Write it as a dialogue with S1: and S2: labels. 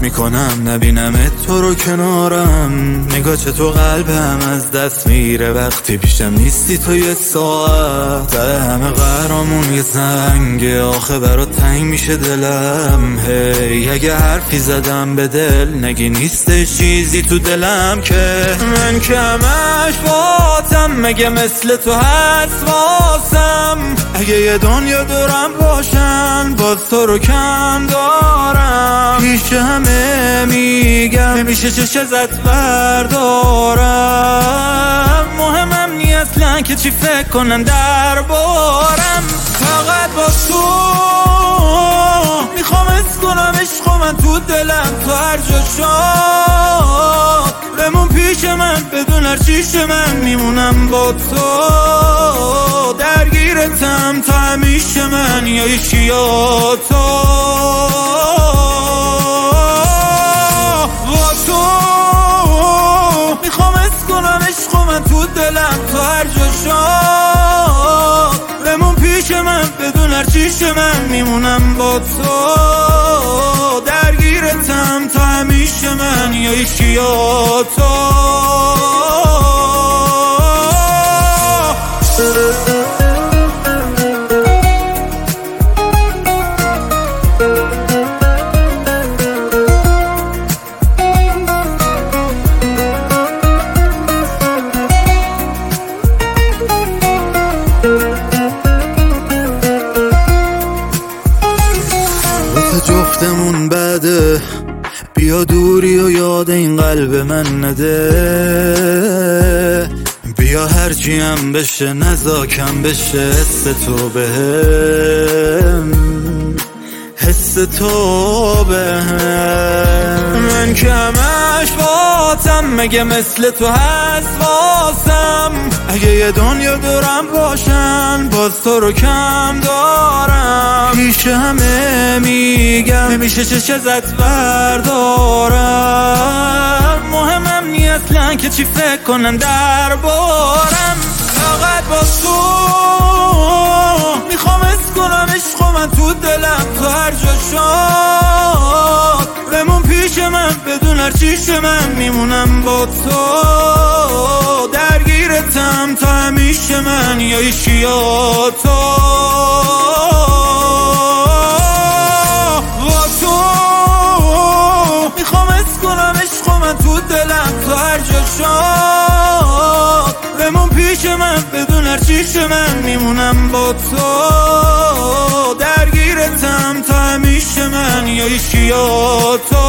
S1: میکنم نبینم تو رو کنارم. نگاه تو قلبم از دست میره وقتی پیشم نیستی تو یه ساعت. همه قهرامون یه زنگه آخه برات تنگ میشه دلم. هی اگه حرفی زدم به دل نگی نیستش چیزی تو دلم که من کمش باتم. مگه مثل تو هست واسم؟ اگه یه دنیا دورم باشن باز تو رو کم دارم. پیش همه میگم میشه چش ازت بردارم. مهمم نی اصلا که چی فکر کنن دربارم. فقط با تو میخوام حس کنم عشق من تو دلم. تو هر جا شاد بمون پیش من بدون هر چیش من میمونم با تو. درگیرتم تا همیشه من یا ایشی یا تو. با تو میخوام حس کنم عشق من تو دلم. تو هر جا شاد بمون پیش من بدون هر چیش من میمونم با تو. درگیرتم تا همیشه من یا ایشی یا تو. جفتمون بده بیا دوری و یاد این قلب من نده. بیا هرچی هم بشه نزاکم بشه حس تو بهم. حس تو بهم. من کمش باتم مگه مثل تو هست واسم؟ اگه یه دنیا دورم باشن باز تو رو کم دارم. پیش همه میگم نمیشه چش ازت بردارم. مهمم نی اصلا که چی فکر کنن دربارم. فقط با تو میخوام حس کنم عشق من تو دلم. تو هر جا شاد بمون پیش من بدون هر چیش من میمونم با تو. درگیرتم تا همیشه من یا ایشی یا تو. با تو میخوام حس کنم عشق من تو دلم. تو هر جا شاد بمون پیش من بدون هر چیش من میمونم با تو. درگیرتم تا همیشه من یا ایشی یا تو.